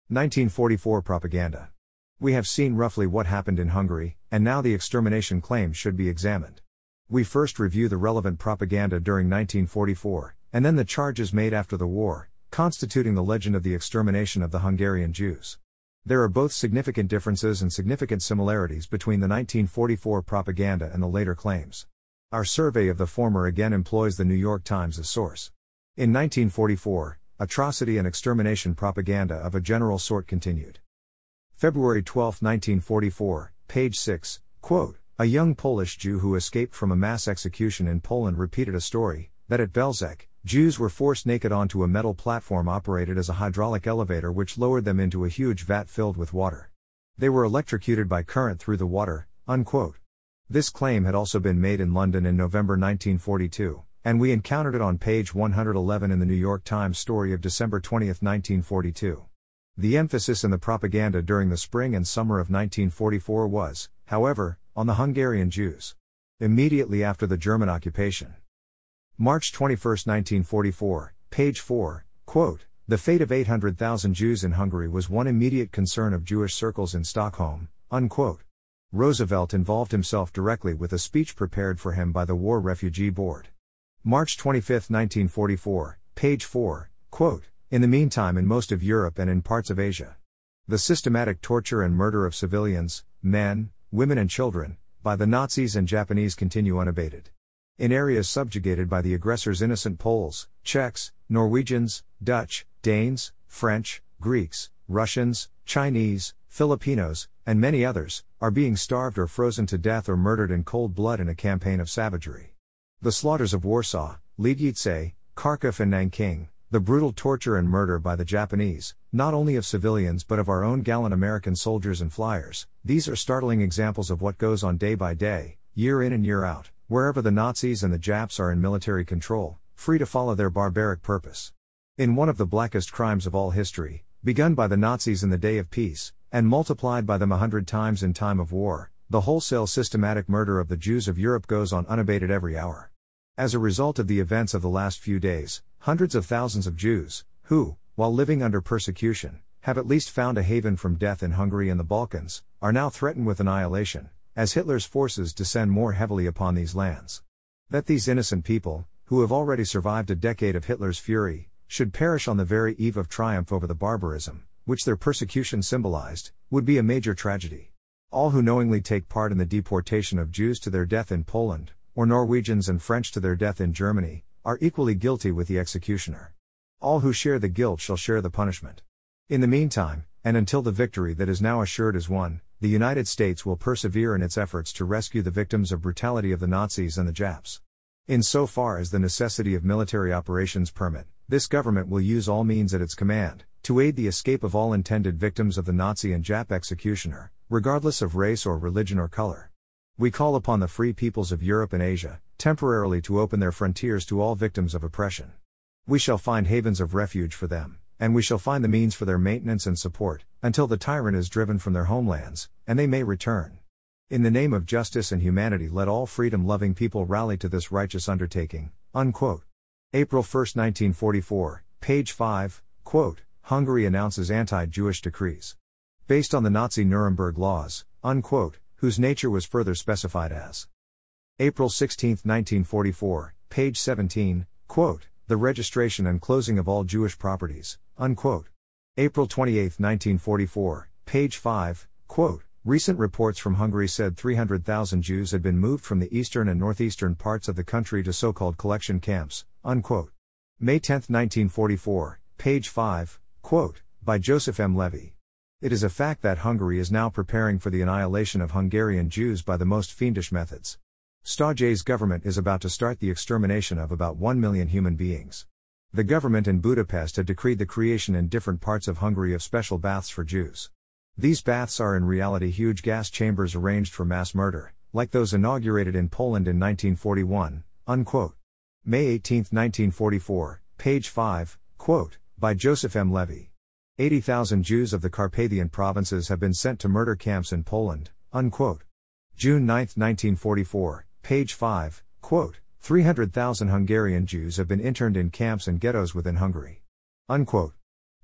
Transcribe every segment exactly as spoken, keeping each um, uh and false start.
nineteen forty-four propaganda. We have seen roughly what happened in Hungary, and now the extermination claims should be examined. We first review the relevant propaganda during nineteen forty-four, and then the charges made after the war, constituting the legend of the extermination of the Hungarian Jews. There are both significant differences and significant similarities between the nineteen forty-four propaganda and the later claims. Our survey of the former again employs the New York Times as source. In nineteen forty-four, atrocity and extermination propaganda of a general sort continued. February twelfth, nineteen forty-four, page six, quote, "A young Polish Jew who escaped from a mass execution in Poland repeated a story, that at Belzec, Jews were forced naked onto a metal platform operated as a hydraulic elevator which lowered them into a huge vat filled with water. They were electrocuted by current through the water," unquote. This claim had also been made in London in November nineteen forty-two, and we encountered it on page one hundred eleven in the New York Times story of December twentieth, nineteen forty-two. The emphasis in the propaganda during the spring and summer of nineteen forty-four was, however, on the Hungarian Jews. Immediately after the German occupation. March twenty-first, nineteen forty-four, page four, quote, "The fate of eight hundred thousand Jews in Hungary was one immediate concern of Jewish circles in Stockholm," unquote. Roosevelt involved himself directly with a speech prepared for him by the War Refugee Board. March twenty-fifth, nineteen forty-four, page four, quote, "In the meantime in most of Europe and in parts of Asia, the systematic torture and murder of civilians, men, women and children, by the Nazis and Japanese continue unabated. In areas subjugated by the aggressors innocent Poles, Czechs, Norwegians, Dutch, Danes, French, Greeks, Russians, Chinese, Filipinos, and many others, are being starved or frozen to death or murdered in cold blood in a campaign of savagery. The slaughters of Warsaw, Lidice, Kharkov and Nanking, the brutal torture and murder by the Japanese, not only of civilians but of our own gallant American soldiers and flyers, these are startling examples of what goes on day by day, year in and year out, wherever the Nazis and the Japs are in military control, free to follow their barbaric purpose. In one of the blackest crimes of all history, begun by the Nazis in the day of peace, and multiplied by them a hundred times in time of war, the wholesale systematic murder of the Jews of Europe goes on unabated every hour. As a result of the events of the last few days, hundreds of thousands of Jews, who, while living under persecution, have at least found a haven from death in Hungary and the Balkans, are now threatened with annihilation, as Hitler's forces descend more heavily upon these lands. That these innocent people, who have already survived a decade of Hitler's fury, should perish on the very eve of triumph over the barbarism, which their persecution symbolized, would be a major tragedy. All who knowingly take part in the deportation of Jews to their death in Poland, or Norwegians and French to their death in Germany, are equally guilty with the executioner. All who share the guilt shall share the punishment. In the meantime, and until the victory that is now assured is won, the United States will persevere in its efforts to rescue the victims of brutality of the Nazis and the Japs. In so far as the necessity of military operations permit, this government will use all means at its command, to aid the escape of all intended victims of the Nazi and Jap executioner, regardless of race or religion or color. We call upon the free peoples of Europe and Asia, temporarily to open their frontiers to all victims of oppression. We shall find havens of refuge for them, and we shall find the means for their maintenance and support, until the tyrant is driven from their homelands, and they may return. In the name of justice and humanity let all freedom-loving people rally to this righteous undertaking." Unquote. April first, nineteen forty-four, page five, quote, "Hungary announces anti-Jewish decrees. Based on the Nazi Nuremberg laws," unquote, whose nature was further specified as. April sixteenth, nineteen forty-four, page seventeen, quote, "The registration and closing of all Jewish properties," unquote. April twenty-eighth, nineteen forty-four, page five, quote, "Recent reports from Hungary said three hundred thousand Jews had been moved from the eastern and northeastern parts of the country to so-called collection camps," unquote. May tenth, nineteen forty-four, page five, quote, "By Joseph M. Levy. It is a fact that Hungary is now preparing for the annihilation of Hungarian Jews by the most fiendish methods. Stoj's government is about to start the extermination of about one million human beings. The government in Budapest had decreed the creation in different parts of Hungary of special baths for Jews. These baths are in reality huge gas chambers arranged for mass murder, like those inaugurated in Poland in nineteen forty-one, unquote. May eighteenth, nineteen forty-four, page five, quote, "By Joseph M. Levy. eighty thousand Jews of the Carpathian provinces have been sent to murder camps in Poland," unquote. June ninth, nineteen forty-four, page five, quote, three hundred thousand Hungarian Jews have been interned in camps and ghettos within Hungary." Unquote.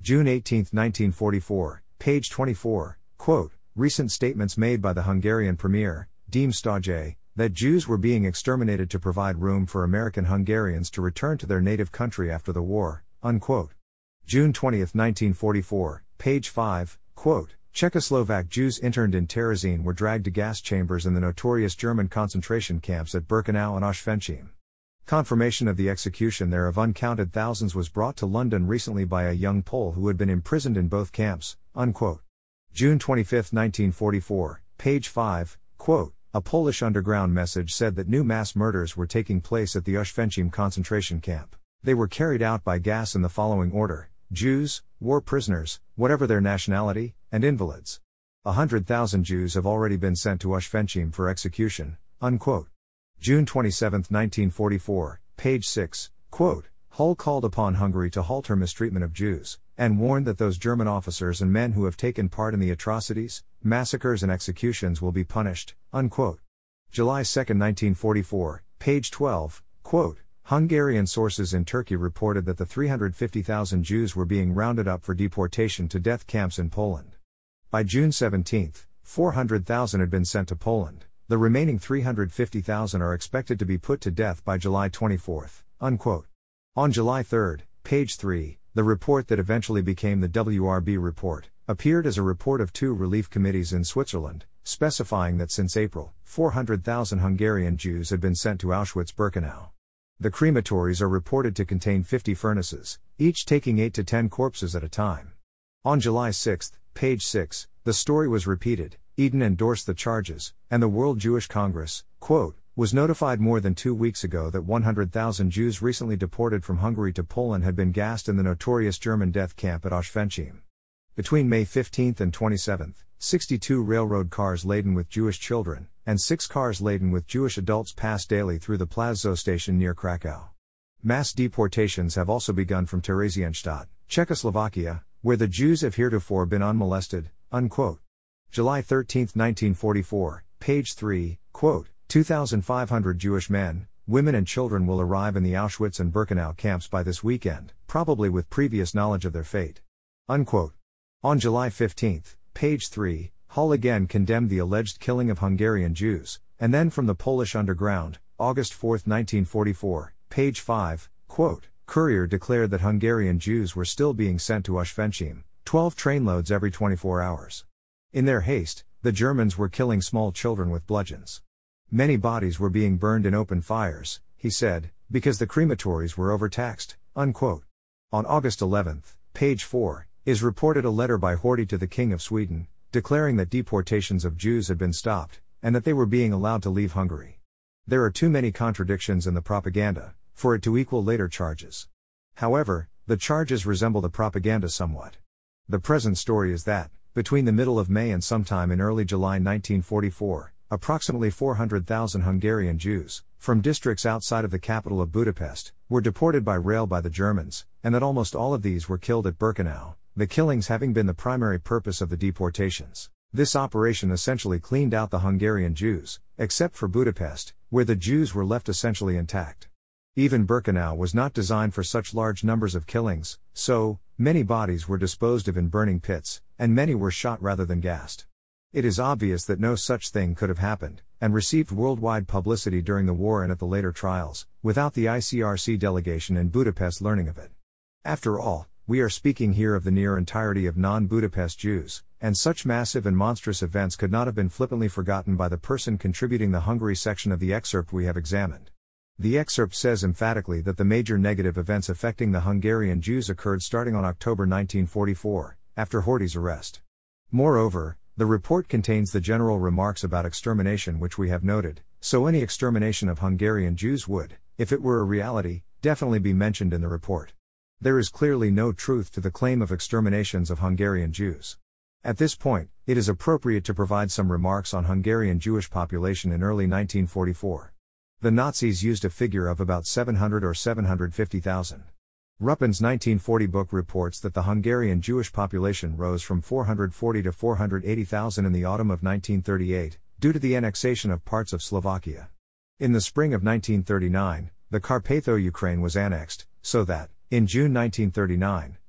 June eighteenth, nineteen forty-four, page twenty-four, quote, recent statements made by the Hungarian premier, Dím Sztójay, that Jews were being exterminated to provide room for American Hungarians to return to their native country after the war, unquote. June twentieth, nineteen forty-four, page five, quote, Czechoslovak Jews interned in Terezín were dragged to gas chambers in the notorious German concentration camps at Birkenau and Oswiecim. Confirmation of the execution there of uncounted thousands was brought to London recently by a young Pole who had been imprisoned in both camps, unquote. June twenty-fifth, nineteen forty-four, page five, quote, a Polish underground message said that new mass murders were taking place at the Oswiecim concentration camp. They were carried out by gas in the following order: Jews, war prisoners, whatever their nationality, and invalids. A hundred thousand Jews have already been sent to Oswiecim for execution, unquote. June twenty-seventh, nineteen forty-four, page six, quote, Hull called upon Hungary to halt her mistreatment of Jews, and warned that those German officers and men who have taken part in the atrocities, massacres and executions will be punished, unquote. July second, nineteen forty-four, page twelve, quote, Hungarian sources in Turkey reported that the three hundred fifty thousand Jews were being rounded up for deportation to death camps in Poland. By June seventeenth, four hundred thousand had been sent to Poland. The remaining three hundred fifty thousand are expected to be put to death by July twenty-fourth, unquote. On July third, page three, the report that eventually became the W R B report, appeared as a report of two relief committees in Switzerland, specifying that since April, four hundred thousand Hungarian Jews had been sent to Auschwitz-Birkenau. The crematories are reported to contain fifty furnaces, each taking eight to ten corpses at a time. On July sixth, page six, the story was repeated. Eden endorsed the charges, and the World Jewish Congress, quote, was notified more than two weeks ago that one hundred thousand Jews recently deported from Hungary to Poland had been gassed in the notorious German death camp at Oswiecim. Between May fifteenth and twenty-seventh, sixty-two railroad cars laden with Jewish children, and six cars laden with Jewish adults passed daily through the Plazo station near Krakow. Mass deportations have also begun from Theresienstadt, Czechoslovakia, where the Jews have heretofore been unmolested, unquote. July thirteenth, nineteen forty-four, page three, quote, two thousand five hundred Jewish men, women and children will arrive in the Auschwitz and Birkenau camps by this weekend, probably with previous knowledge of their fate. Unquote. On July fifteenth, page three, Hull again condemned the alleged killing of Hungarian Jews, and then from the Polish underground, August fourth, nineteen forty-four, page five, quote, Courier declared that Hungarian Jews were still being sent to Oswiecim, twelve trainloads every twenty-four hours. In their haste, the Germans were killing small children with bludgeons. Many bodies were being burned in open fires, he said, because the crematories were overtaxed, unquote. On August eleventh, page four, is reported a letter by Horthy to the King of Sweden, declaring that deportations of Jews had been stopped, and that they were being allowed to leave Hungary. There are too many contradictions in the propaganda, for it to equal later charges. However, the charges resemble the propaganda somewhat. The present story is that, between the middle of May and sometime in early July nineteen forty-four, approximately four hundred thousand Hungarian Jews, from districts outside of the capital of Budapest, were deported by rail by the Germans, and that almost all of these were killed at Birkenau, the killings having been the primary purpose of the deportations. This operation essentially cleaned out the Hungarian Jews, except for Budapest, where the Jews were left essentially intact. Even Birkenau was not designed for such large numbers of killings, so, many bodies were disposed of in burning pits, and many were shot rather than gassed. It is obvious that no such thing could have happened, and received worldwide publicity during the war and at the later trials, without the I C R C delegation in Budapest learning of it. After all, we are speaking here of the near entirety of non-Budapest Jews, and such massive and monstrous events could not have been flippantly forgotten by the person contributing the Hungary section of the excerpt we have examined. The excerpt says emphatically that the major negative events affecting the Hungarian Jews occurred starting on October nineteen forty-four, after Horthy's arrest. Moreover, the report contains the general remarks about extermination which we have noted, so any extermination of Hungarian Jews would, if it were a reality, definitely be mentioned in the report. There is clearly no truth to the claim of exterminations of Hungarian Jews. At this point, it is appropriate to provide some remarks on Hungarian Jewish population in early nineteen forty-four. The Nazis used a figure of about seven hundred or seven hundred fifty thousand. Ruppin's nineteen forty book reports that the Hungarian Jewish population rose from four hundred forty to four hundred eighty thousand in the autumn of nineteen thirty-eight, due to the annexation of parts of Slovakia. In the spring of nineteen thirty-nine, the Carpatho-Ukraine was annexed, so that, in June nineteen thirty-nine,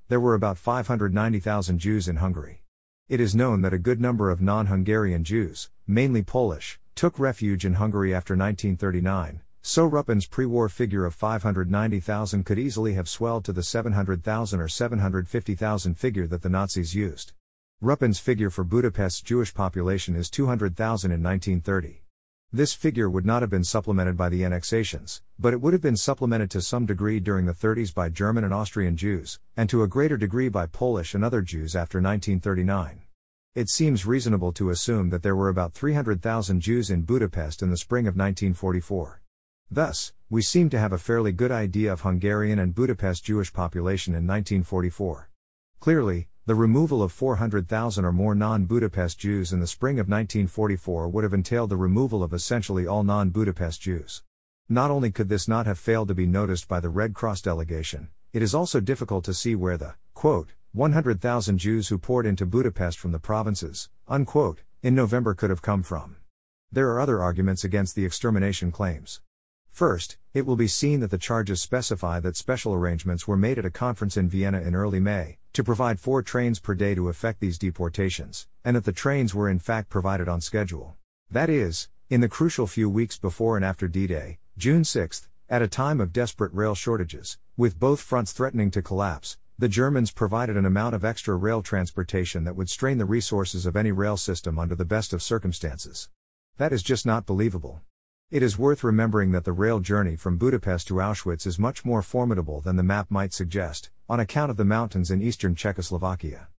there were about five hundred ninety thousand Jews in Hungary. It is known that a good number of non-Hungarian Jews, mainly Polish, took refuge in Hungary after nineteen thirty-nine, so Rupin's pre-war figure of five hundred ninety thousand could easily have swelled to the seven hundred thousand or seven hundred fifty thousand figure that the Nazis used. Rupin's figure for Budapest's Jewish population is two hundred thousand in nineteen thirty. This figure would not have been supplemented by the annexations, but it would have been supplemented to some degree during the thirties by German and Austrian Jews, and to a greater degree by Polish and other Jews after nineteen thirty-nine. It seems reasonable to assume that there were about three hundred thousand Jews in Budapest in the spring of nineteen forty-four. Thus, we seem to have a fairly good idea of Hungarian and Budapest Jewish population in nineteen forty-four. Clearly, the removal of four hundred thousand or more non-Budapest Jews in the spring of nineteen forty-four would have entailed the removal of essentially all non-Budapest Jews. Not only could this not have failed to be noticed by the Red Cross delegation, it is also difficult to see where the, quote, one hundred thousand Jews who poured into Budapest from the provinces, unquote, in November could have come from. There are other arguments against the extermination claims. First, it will be seen that the charges specify that special arrangements were made at a conference in Vienna in early May, to provide four trains per day to effect these deportations, and that the trains were in fact provided on schedule. That is, in the crucial few weeks before and after D-Day, June sixth, at a time of desperate rail shortages, with both fronts threatening to collapse, the Germans provided an amount of extra rail transportation that would strain the resources of any rail system under the best of circumstances. That is just not believable. It is worth remembering that the rail journey from Budapest to Auschwitz is much more formidable than the map might suggest, on account of the mountains in eastern Czechoslovakia.